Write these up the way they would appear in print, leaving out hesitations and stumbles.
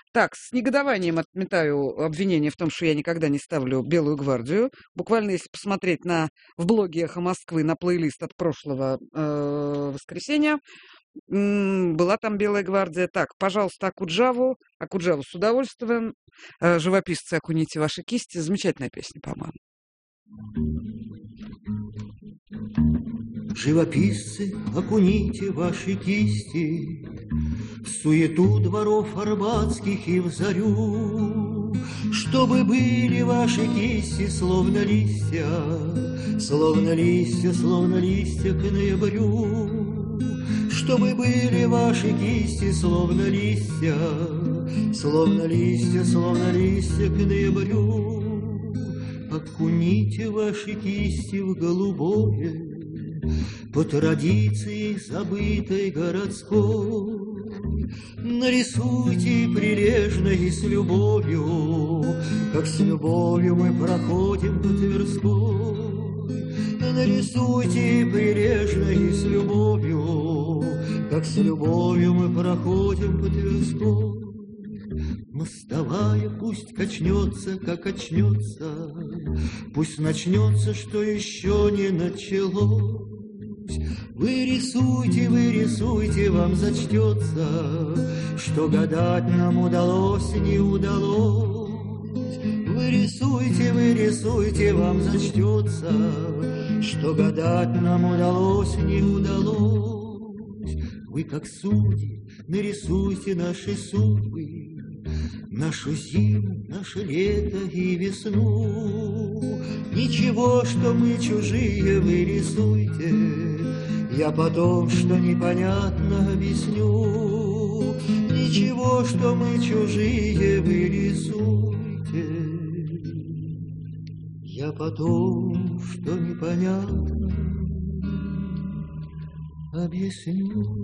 Так, с негодованием отметаю обвинение в том, что я никогда не ставлю «Белую гвардию». Буквально, если посмотреть в блоге «Эхо Москвы» на плейлист от прошлого воскресенья, была там «Белая гвардия». Так, пожалуйста, Акуджаву. Акуджаву с удовольствием. Живописцы, окуните ваши кисти. Замечательная песня, по-моему. Живописцы, окуните ваши кисти в суету дворов арбатских и в зарю, чтобы были ваши кисти словно листья, словно листья, словно листья к ноябрю, чтобы были ваши кисти словно листья, словно листья, словно листья к ноябрю. Окуните ваши кисти в голубое, по традиции забытой городской. Нарисуйте прилежно и с любовью, как с любовью мы проходим по Тверской. Нарисуйте прилежно и с любовью, как с любовью мы проходим по Тверской. Мостовая пусть качнется, как очнется, пусть начнется, что еще не началось. Вы рисуйте, вам зачтется, что гадать нам удалось, не удалось. Вы рисуйте, вам зачтется, что гадать нам удалось, не удалось. Вы, как судьи, нарисуйте наши судьбы, нашу зиму, наше лето и весну. Ничего, что мы чужие, вы рисуйте, я потом, что непонятно, объясню. Ничего, что мы чужие, вы рисуйте, я потом, что непонятно, объясню.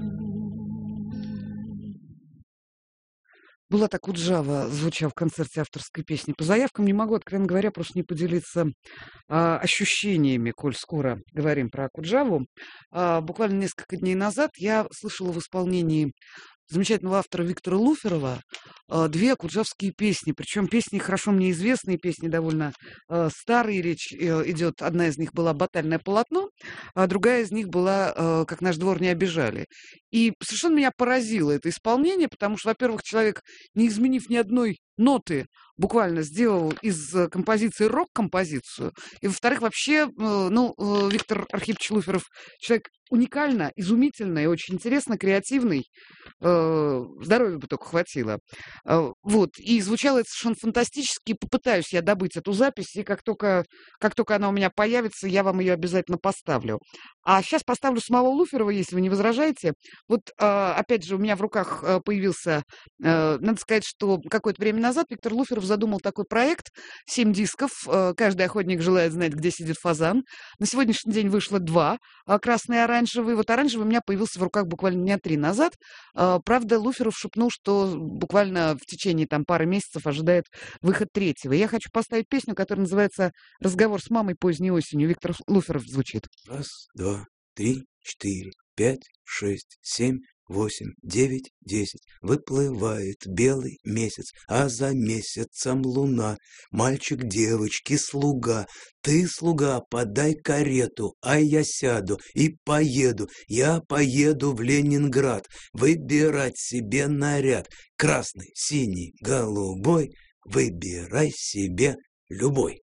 Булат Акуджава звучал в концерте авторской песни. По заявкам не могу, откровенно говоря, просто не поделиться ощущениями, коль скоро говорим про Акуджаву. Буквально несколько дней назад я слышала в исполнении замечательного автора Виктора Луферова две акуджавские песни. Причем песни хорошо мне известные, песни довольно старые. Речь идет, одна из них была «Батальное полотно», а другая из них была «Как наш двор не обижали». И совершенно меня поразило это исполнение, потому что, во-первых, человек, не изменив ни одной ноты, буквально сделал из композиции рок-композицию. И, во-вторых, вообще, Виктор Архипович Луферов человек уникально, изумительно и очень интересно, креативный. Здоровья бы только хватило. Вот. И звучало это совершенно фантастически. Попытаюсь я добыть эту запись, и как только она у меня появится, я вам ее обязательно поставлю. А сейчас поставлю самого Луферова, если вы не возражаете. Вот, опять же, у меня в руках появился, надо сказать, что какое-то время назад Виктор Луферов задумал такой проект, 7 дисков, каждый охотник желает знать, где сидит фазан. На сегодняшний день вышло 2, красный и оранжевый. Вот оранжевый у меня появился в руках буквально дня 3 назад. Правда, Луферов шепнул, что буквально в течение пары месяцев ожидает выход 3-го. Я хочу поставить песню, которая называется «Разговор с мамой поздней осенью». Виктор Луферов звучит. 1, 2, 3, 4, 5, 6, 7, 8, 9, 10. Выплывает белый месяц, а за месяцем луна. Мальчик девочки слуга. Ты, слуга, подай карету, а я сяду и поеду. Я поеду в Ленинград выбирать себе наряд. Красный, синий, голубой. Выбирай себе любой.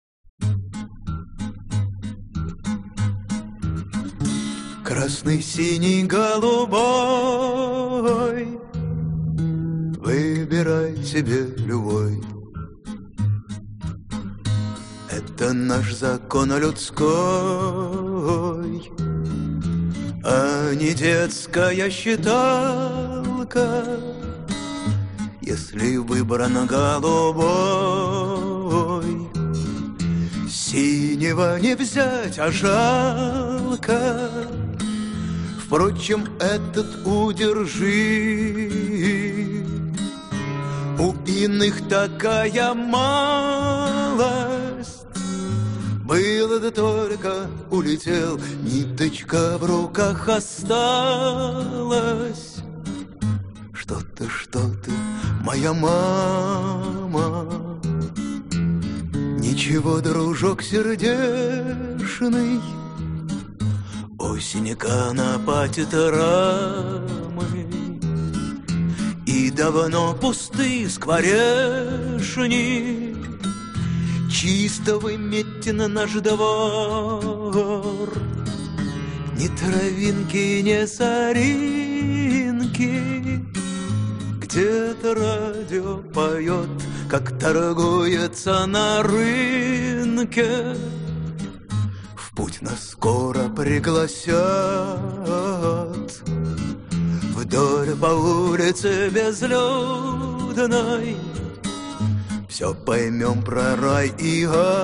Красный, синий, голубой, выбирай себе любой. Это наш закон людской, а не детская считалка. Если выбран голубой, синего не взять, а жалко. Впрочем, этот удержи. У иных такая малость. Было да только улетел, ниточка в руках осталась. Что ты, моя мама. Ничего, дружок сердечный, осень конопатит рамы, и давно пусты скворечни. Чисто выметен наш двор, ни травинки, ни соринки. Где-то радио поет, как торгуется на рынке. В путь нас скоро пригласят, вдоль по улице безлюдной. Все поймем про рай и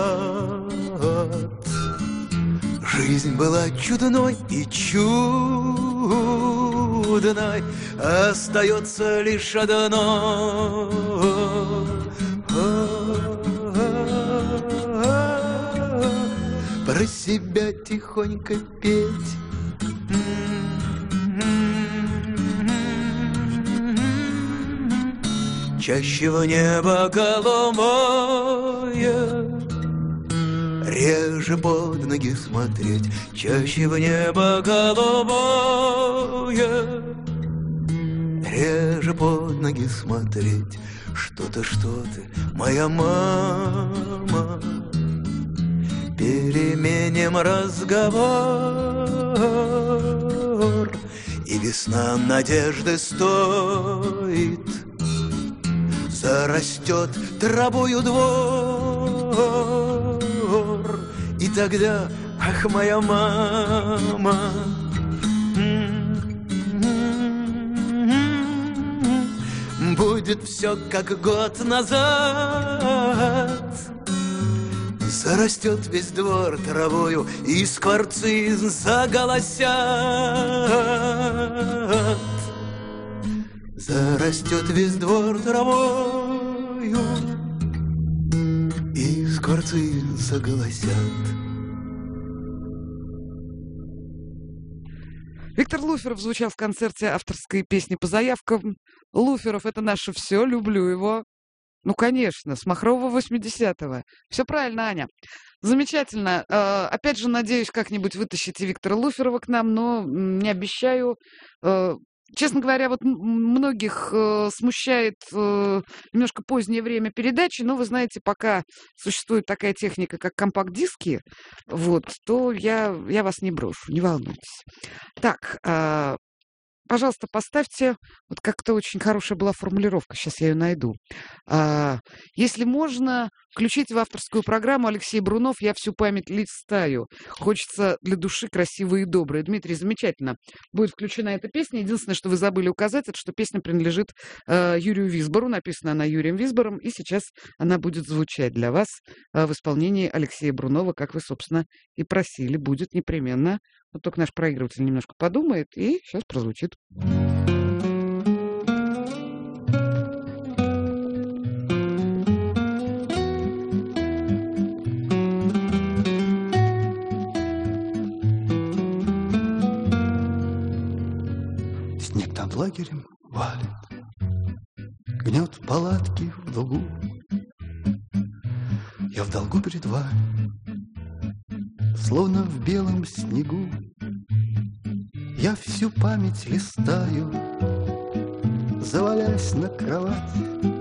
ад. Жизнь была чудной и чудной, остается лишь одно. Про себя тихонько петь. Чаще в небо голубое, реже под ноги смотреть. Чаще в небо голубое, реже под ноги смотреть. Что ты, моя мама, переменим разговор, и весна надежды стоит. Зарастет травою двор, и тогда, ах, моя мама, будет все как год назад. Зарастет весь двор травою, и скворцы заголосят. Зарастет весь двор травою, и скворцы заголосят. Виктор Луферов звучал в концерте авторской песни по заявкам. Луферов — это наше все, люблю его. Ну, конечно, с Махрова 80-го. Все правильно, Аня. Замечательно. Опять же, надеюсь, как-нибудь вытащите Виктора Луферова к нам, но не обещаю. Честно говоря, вот многих смущает немножко позднее время передачи, но вы знаете, пока существует такая техника, как компакт-диски, вот, то я вас не брошу, не волнуйтесь. Так, пожалуйста, поставьте, вот как-то очень хорошая была формулировка, сейчас я ее найду. Если можно, включите в авторскую программу Алексей Брунов «Я всю память листаю». Хочется для души красивой и доброй. Дмитрий, замечательно. Будет включена эта песня. Единственное, что вы забыли указать, это что песня принадлежит Юрию Висбору. Написана она Юрием Висбором, и сейчас она будет звучать для вас в исполнении Алексея Брунова, как вы, собственно, и просили. Будет непременно. Вот только наш проигрыватель немножко подумает, и сейчас прозвучит. Снег над лагерем валит, гнет палатки в дугу. Я в долгу перед вами, словно в белом снегу. Я всю память листаю, завалясь на кровать.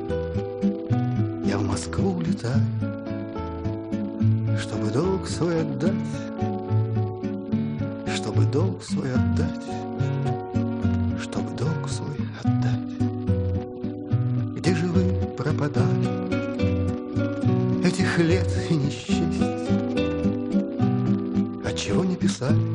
Я в Москву улетаю, чтобы долг свой отдать, чтобы долг свой отдать, чтобы долг свой отдать. Где же вы пропадали этих лет и не счесть? Отчего не писали?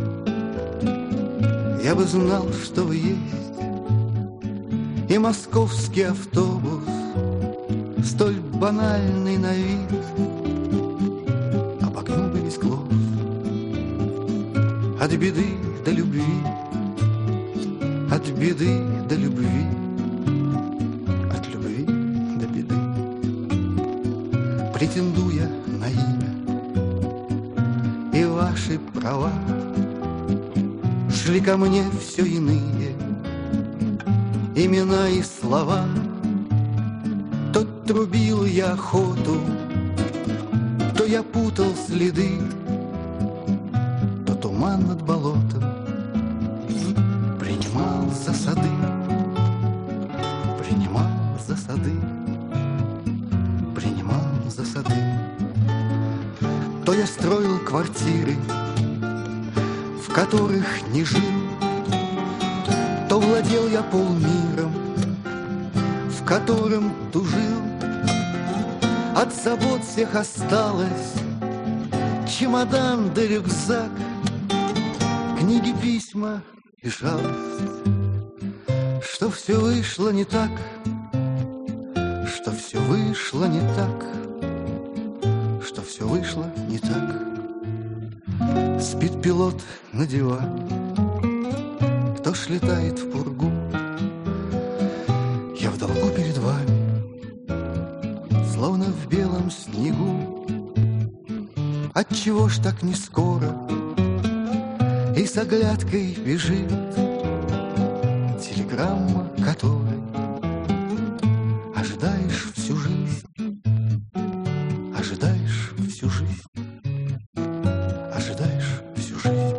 Я бы знал, что вы есть. И московский автобус, столь банальный на вид, обогнул бы весь глаз. От беды до любви, от беды до любви, от любви до беды, претендуя на имя и ваши права, шли ко мне все иные имена и слова. трубил я охоту, то я путал следы, то туман над болотом принимал за сады, принимал за сады, принимал за сады. То я строил квартиры, в которых не жил, то владел я полмиром, в котором тужил. От забот всех осталось чемодан да рюкзак, книги, письма и жалость, что все вышло не так, что все вышло не так, что все вышло не так. Спит пилот на диване, кто ж летает в пургу. Я в долгу перед вами, словно в белом снегу. Отчего ж так не скоро и с оглядкой бежит телеграмма, которой ожидаешь всю жизнь, ожидаешь всю жизнь, ожидаешь всю жизнь.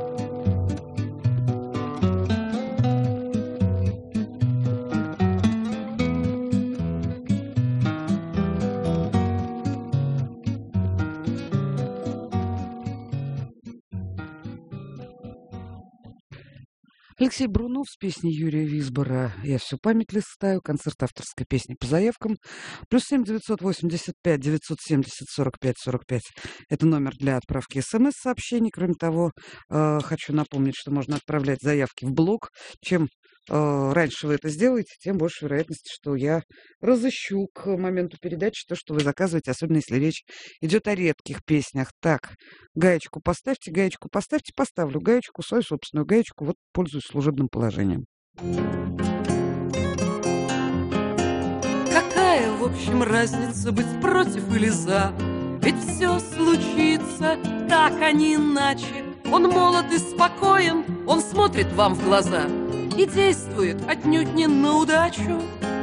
Алексей Брунов с песней Юрия Висбора «Я всю память листаю», концерт авторской песни по заявкам. +7 985 970 45 45. Это номер для отправки СМС-сообщений. Кроме того, хочу напомнить, что можно отправлять заявки в блог. Чем раньше вы это сделаете, тем больше вероятности, что я разыщу к моменту передачи то, что вы заказываете, особенно если речь идет о редких песнях. Так, гаечку поставьте, поставлю гаечку, свою собственную гаечку, вот пользуюсь служебным положением. Какая, в общем, разница быть против или за? Ведь все случится так, а не иначе. Он молод и спокоен, он смотрит вам в глаза и действует отнюдь не на удачу.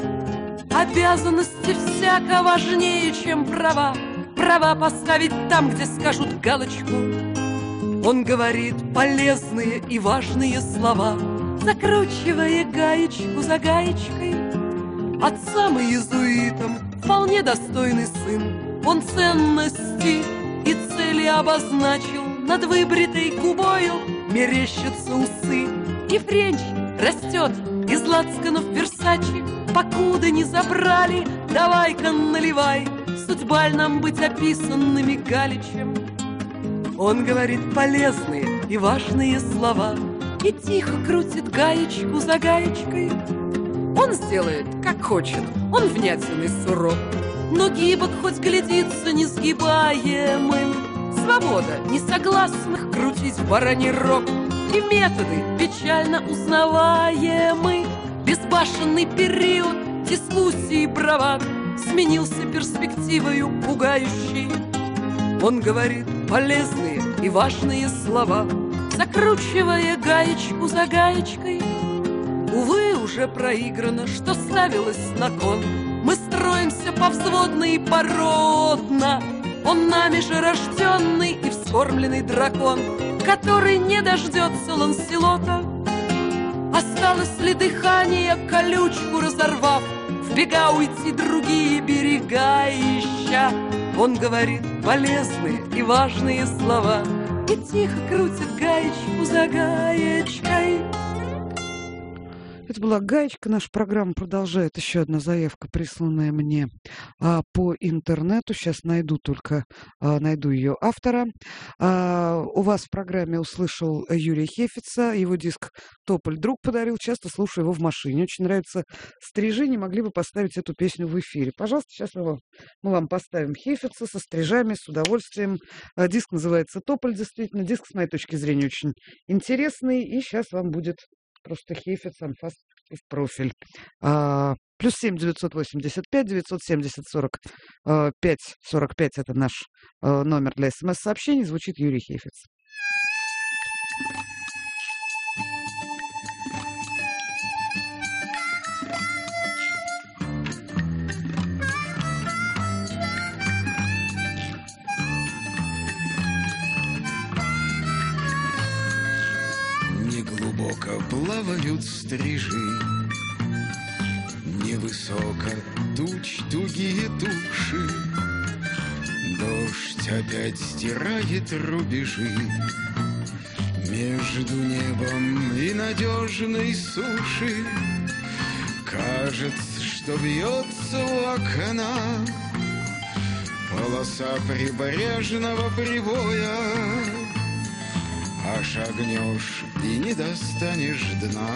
Обязанности всяко важнее, чем права. Права поставить там, где скажут галочку. Он говорит полезные и важные слова, закручивая гаечку за гаечкой. Отцам и иезуитам вполне достойный сын. Он ценности и цели обозначил, над выбритой губою мерещатся усы. И френч растет из лацканов Версачи, покуда не забрали, давай-ка наливай, судьба нам быть описанными Галичем. Он говорит полезные и важные слова и тихо крутит гаечку за гаечкой. Он сделает, как хочет, он внятен и суров, но гибок хоть глядится несгибаемым. Свобода несогласных крутить в бараний рог, и методы печально узнаваемы. Безбашенный период дискуссии права сменился перспективою пугающей. Он говорит полезные и важные слова, закручивая гаечку за гаечкой. Увы, уже проиграно, что ставилось на кон. Мы строимся повзводно и породно. Он нами же рожденный и вскормленный дракон, который не дождется Ланселота. Осталось ли дыхание, колючку разорвав, в бега уйти другие берега ища? Он говорит полезные и важные слова и тихо крутит гаечку за гаечкой. Это была гаечка. Наша программа продолжает. Еще одна заявка, присланная мне по интернету. Сейчас найду ее автора. У вас в программе услышал Юрия Хефица. Его диск «Тополь» друг подарил. Часто слушаю его в машине. Очень нравится стрижи. Не могли бы поставить эту песню в эфире? Пожалуйста, сейчас мы вам поставим Хефица со стрижами, с удовольствием. Диск называется «Тополь». Действительно, диск, с моей точки зрения, очень интересный. И сейчас вам будет просто Хефиц, анфас и в профиль. +7 985 970 45 45. Это наш номер для СМС-сообщений. Звучит Юрий Хефиц. плавают стрижи. Невысоко туч тугие туши, дождь опять стирает рубежи. Между небом и надежной суши кажется, что бьется у окна полоса прибрежного прибоя, а шагнешь и не достанешь дна,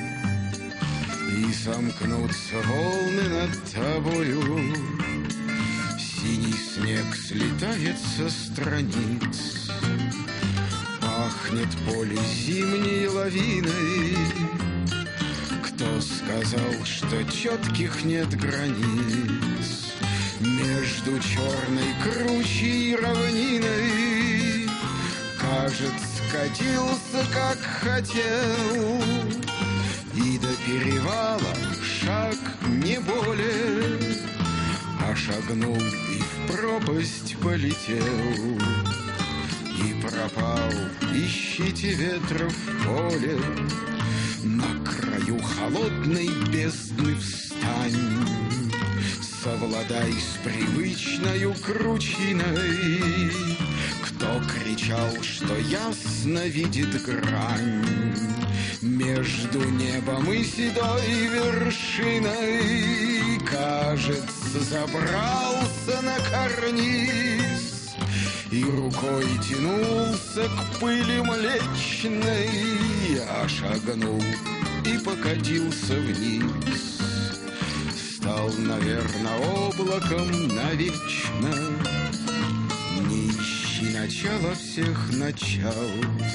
и сомкнутся волны над тобою. Синий снег слетает со страниц, пахнет поле зимней лавиной. Кто сказал, что четких нет границ между черной кручей и равниной? Кажется, катился, как хотел, и до перевала шаг не более, а шагнул и в пропасть полетел. И пропал, ищите ветра в поле, на краю холодной бездны встань. Совладай с привычною кручиной. Кто кричал, что ясно видит грань между небом и седой вершиной? Кажется, забрался на карниз и рукой тянулся к пыли млечной, а шагнул и покатился вниз. Стал, наверное, облаком навечно. Не ищи начала всех начал.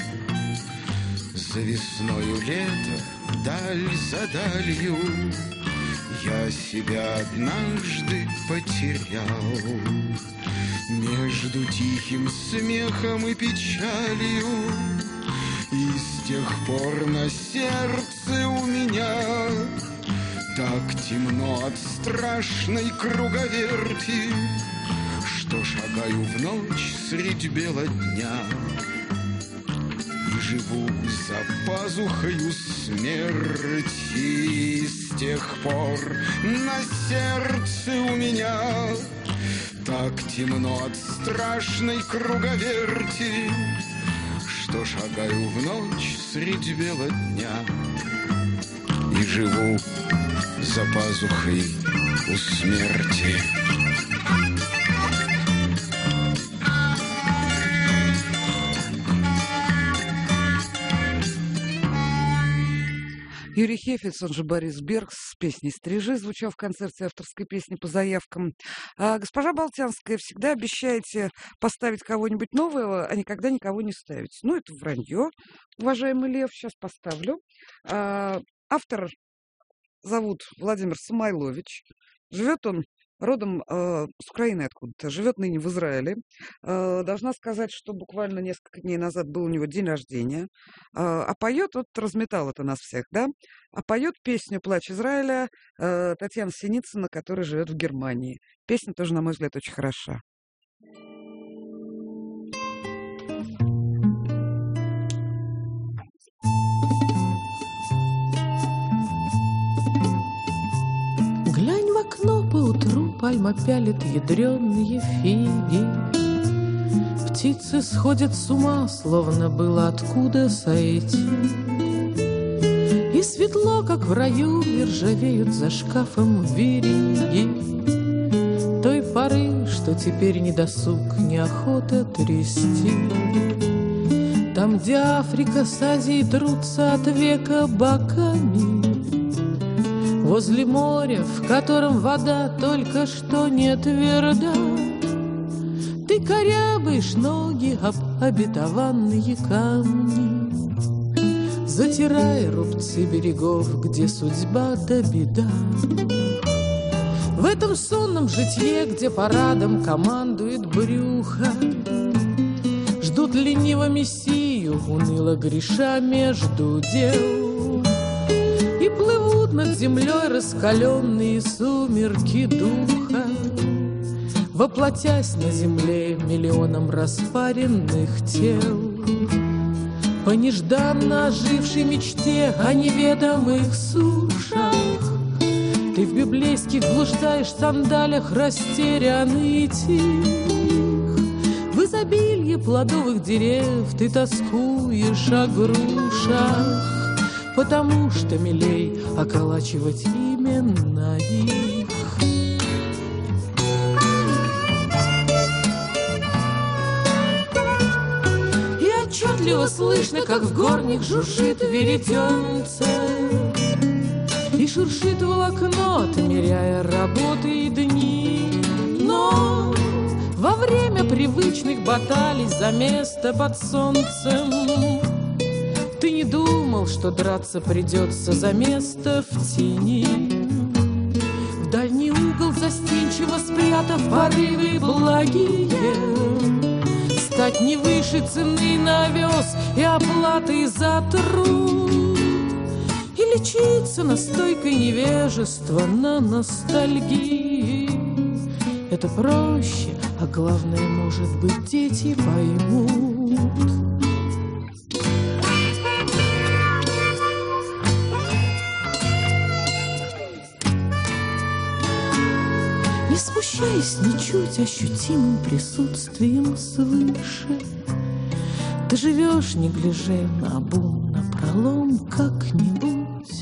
За весною лето, даль за далью, я себя однажды потерял. Между тихим смехом и печалью, и с тех пор на сердце у меня так темно от страшной круговерти, что шагаю в ночь средь бела дня и живу за пазухою смерти. С тех пор на сердце у меня так темно от страшной круговерти, что шагаю в ночь средь бела дня и живу за пазухой у смерти. Юрий Хефиц, он же Борис Берг, с песней «Стрижи» звучал в концерте авторской песни по заявкам. Госпожа Болтянская, всегда обещаете поставить кого-нибудь нового, а никогда никого не ставить. Ну, это вранье, уважаемый Лев, сейчас поставлю. Автор зовут Владимир Самойлович. Живет он родом с Украины откуда-то, живет ныне в Израиле. Должна сказать, что буквально несколько дней назад был у него день рождения. А поет, вот разметал это нас всех, да? А поет песню «Плач Израиля» Татьяна Синицына, которая живет в Германии. Песня тоже, на мой взгляд, очень хороша. Глянь в окно поутру, пальма пялит ядреные фиги. Птицы сходят с ума, словно было откуда сойти. И светло, как в раю, и ржавеют за шкафом вериги той поры, что теперь не досуг, неохота трясти. Там, где Африка с Азией трутся от века боками, возле моря, в котором вода только что не тверда, ты корябаешь ноги об обетованные камни, затирая рубцы берегов, где судьба да беда. В этом сонном житье, где парадом командует брюхо, ждут лениво мессию, уныло греша между дел. И плывут над землей раскаленные сумерки духа, воплотясь на земле миллионом распаренных тел. по нежданно ожившей мечте о неведомых сушах. Ты в библейских блуждаешь сандалях, растерянный и тих. В изобилии плодовых дерев ты тоскуешь о грушах, потому что милей околачивать именно их. И отчетливо слышно, как в горних жужжит веретенце, и шуршит волокно, отмеряя работы и дни. Но во время привычных баталий за место под солнцем ты не думал, что драться придется за место в тени. В дальний угол застенчиво спрятав порывы благие, стать не выше цены на овес и оплаты за труд, и лечиться настойкой невежества на ностальгии. Это проще, а главное, может быть, дети поймут. Не смущаясь ничуть ощутимым присутствием свыше, ты живешь, не гляжа наобум, напролом как-нибудь.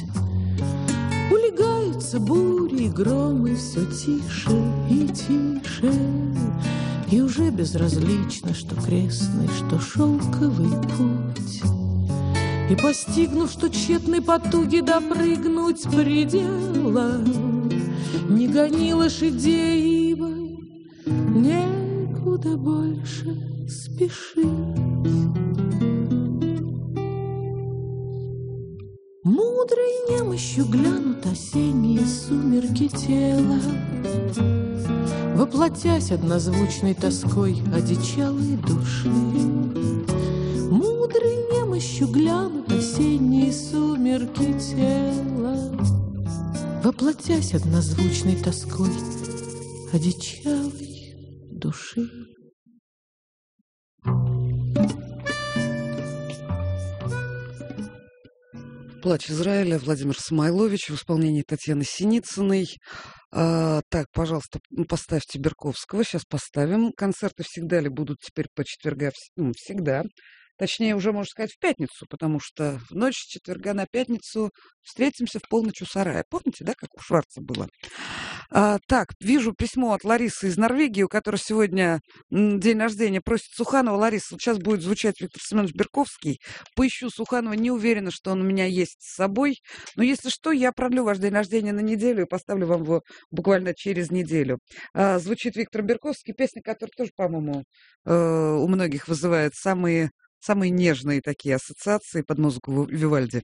Улегаются бури и громы все тише и тише, и уже безразлично, что крестный, что шелковый путь. И постигнув, что тщетной потуги допрыгнуть предела, не гони лошадей, ибо некуда больше спешить. Мудрой немощью глянут осенние сумерки тела, воплотясь однозвучной тоской одичалой души. Мудрой немощью глянут осенние сумерки тела, воплотясь однозвучной тоской одичалой души. «Плач Израиля», Владимир Самойлович в исполнении Татьяны Синицыной. Так, пожалуйста, поставьте Берковского. Сейчас поставим. Концерты всегда ли будут теперь по четвергам? Всегда. Точнее, уже, можно сказать, в пятницу, потому что в ночь с четверга на пятницу встретимся в полночь у сарая. Помните, да, как у Шварца было? Так, вижу письмо от Ларисы из Норвегии, у которой сегодня день рождения, просит Суханова. Лариса, вот сейчас будет звучать Виктор Семенович Берковский. Поищу Суханова, не уверена, что он у меня есть с собой. Но если что, я продлю ваш день рождения на неделю и поставлю вам его буквально через неделю. Звучит Виктор Берковский, песня, которая тоже, по-моему, у многих вызывает самые нежные такие ассоциации под музыку Вивальди.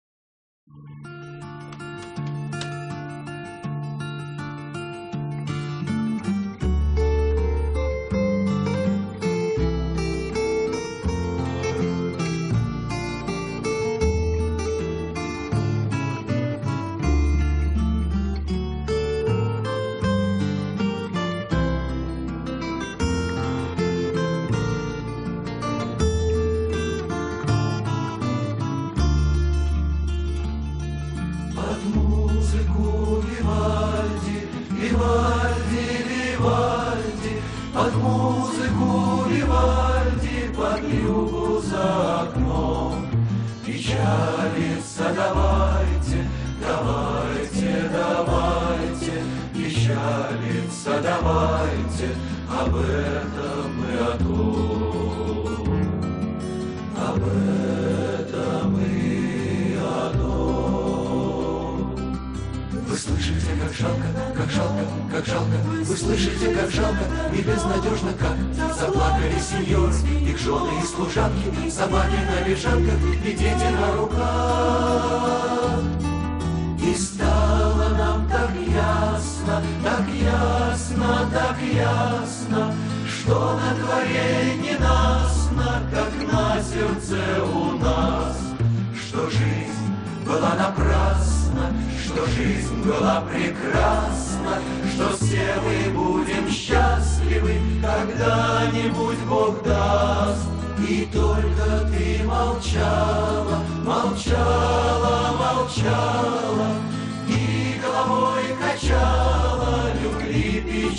Под музыку Вивальди, под вьюгу за окном. Печалиться давайте, давайте, давайте, печалиться давайте, об этом и о том, об этом и о том. Вы слышите, как жалко, как жалко, как жалко, вы слышите, как жалко и безнадежно, как заплакали сеньоры, их жены и служанки, собаки на лежанках и дети на руках. И стало нам так ясно, так ясно, так ясно, что на дворе ненастно, как на сердце у нас, что жизнь была напрасна, что жизнь была прекрасна, что все мы будем счастливы, когда-нибудь Бог даст. И только ты молчал,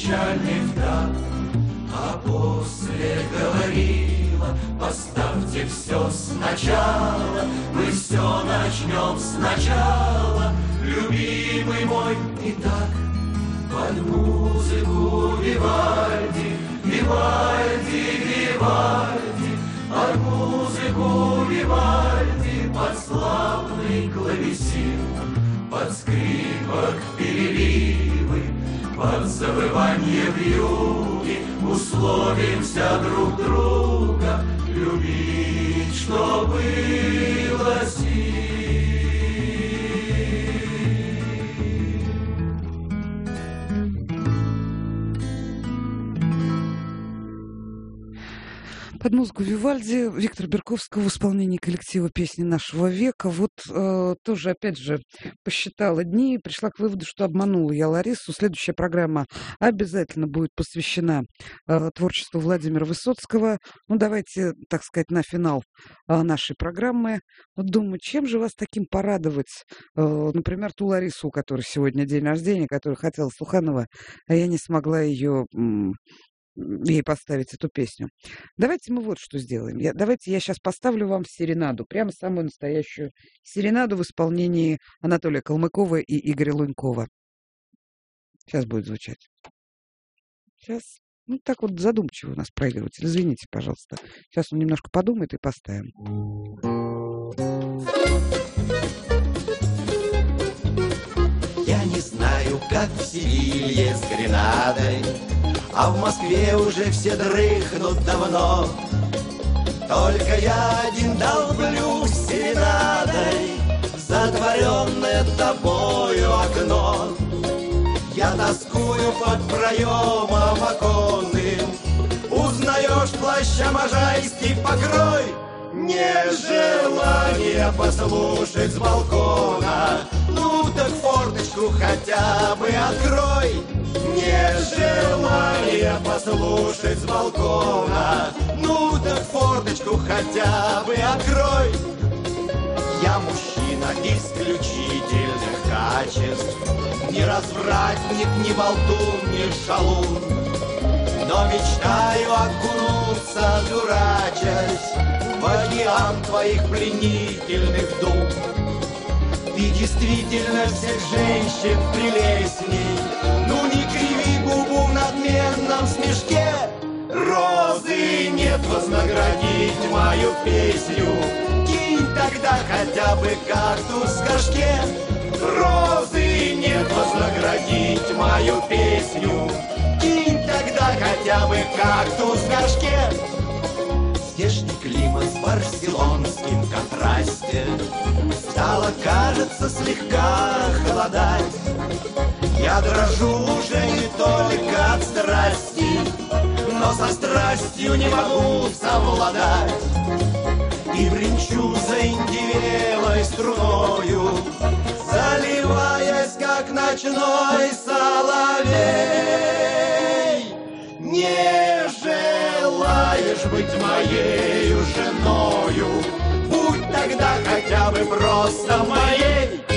печальных дат. А после говорила: поставьте все сначала, мы все начнем сначала, любимый мой. Итак, под музыку Вивальди, Вивальди, Вивальди, под музыку Вивальди, под славный клавесин, под скрипок переливы, под завывание вьюги условимся друг друга любить, что было сил. Под музыку Вивальди Виктора Берковского в исполнении коллектива «Песни нашего века». Вот тоже, опять же, посчитала дни и пришла к выводу, что обманула я Ларису. Следующая программа обязательно будет посвящена творчеству Владимира Высоцкого. Ну, давайте, так сказать, на финал нашей программы. Вот думаю, чем же вас таким порадовать? Например, ту Ларису, у которой сегодня день рождения, которая хотела Суханова, а я не смогла ей поставить эту песню. Давайте мы вот что сделаем. Давайте я сейчас поставлю вам серенаду, прямо самую настоящую серенаду в исполнении Анатолия Калмыкова и Игоря Лунькова. Сейчас будет звучать. Сейчас. Ну, так вот задумчиво у нас проигрыватель. Извините, пожалуйста. Сейчас он немножко подумает и поставим. Я не знаю, как в Севилье с Гренадой, а в Москве уже все дрыхнут давно. Только я один долблю серенадой затворенное тобою окно. Я тоскую под проемом оконным, узнаешь плаща можайский покрой. Нежелание послушать с балкона, ну так форточку хотя бы открой. Нежелание послушать с балкона, ну так форточку хотя бы открой. Я мужчина исключительных качеств, не развратник, не болтун, не шалун, но мечтаю окунуться, дурачась, в океан твоих пленительных дум. Ты действительно всех женщин прелестней, ну не криви губу в надменном смешке. Розы нет вознаградить мою песню, кинь тогда хотя бы кактус в горшке. Розы нет вознаградить мою песню, кинь тогда хотя бы кактус в горшке. Здешний климат в барселонском контрасте стало, кажется, слегка холодать. Я дрожу уже не только от страсти, но со страстью не могу совладать. И бренчу заиндевелой струною, заливаясь, как ночной соловей. Не желаешь быть моею женою, будь тогда хотя бы просто моей.